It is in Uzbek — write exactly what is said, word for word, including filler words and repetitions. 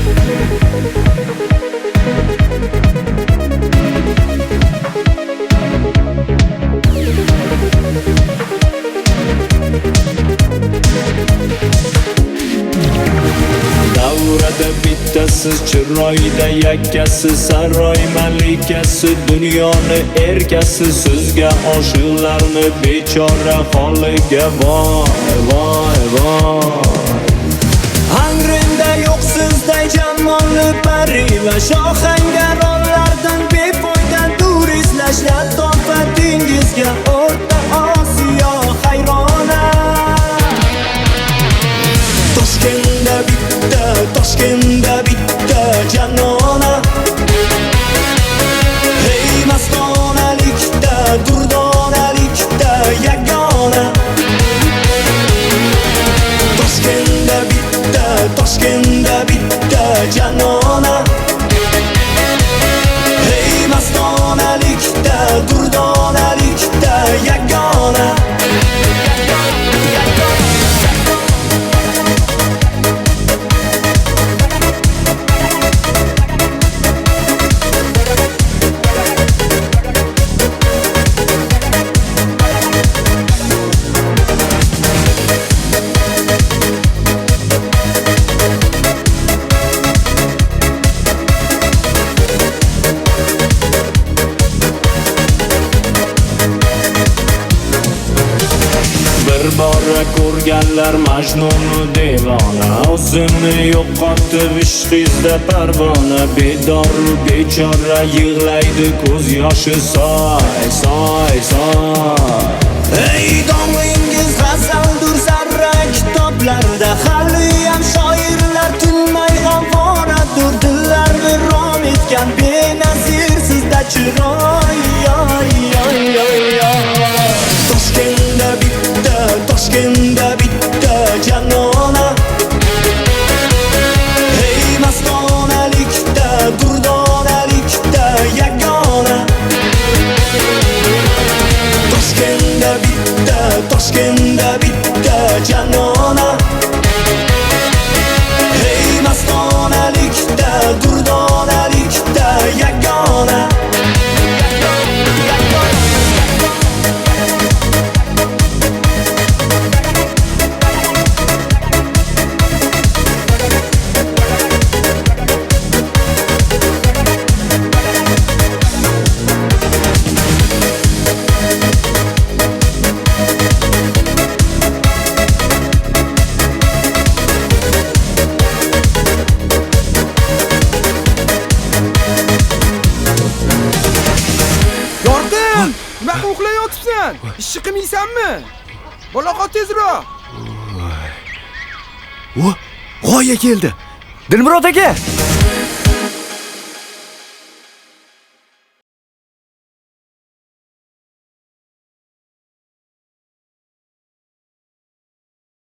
Davrada bittasiz chiroyda yakkasi saroy malikasi dunyoni erkasi sizga oshiqlarni bechora holiga voy voy voy Angrinda yo'q sizday jamolli pari va shohangaronlardan befoyda dur izlash latofatingizga o'rta Osiyo hayrona Toshkentda bitta, Toshkentda bitta janona Hey mastonalikda, durdonalikda yagona Toshkentda bitta, Toshkentda bitta janona Hey mastonalikda, durdonalikda yagona Bora ko'rganlar Majnun devona o'zini yo'qotib ishqizda parvona bedor bechora yig'laydi ko'z yoshi soy soy soy Ey domlingiz g'azaldur zarra kitoblarda haliyam shoirlar tinmay g'avoradur dillar viron etgan benazir sizda chiroy yoy yoy yoy yoy Toshkentda bitta, Toshkentda bitta janona Hey mastonalikda, durdonalikda yagona Toshkentda bitta, Toshkentda bitta janona Hey mastonalikda, durdonalikda yagona Nima uxlayotibsan? Ishni qilmaysanmi? Baloqot tezroq. Voy, g'oya keldi. Dilmurod aka.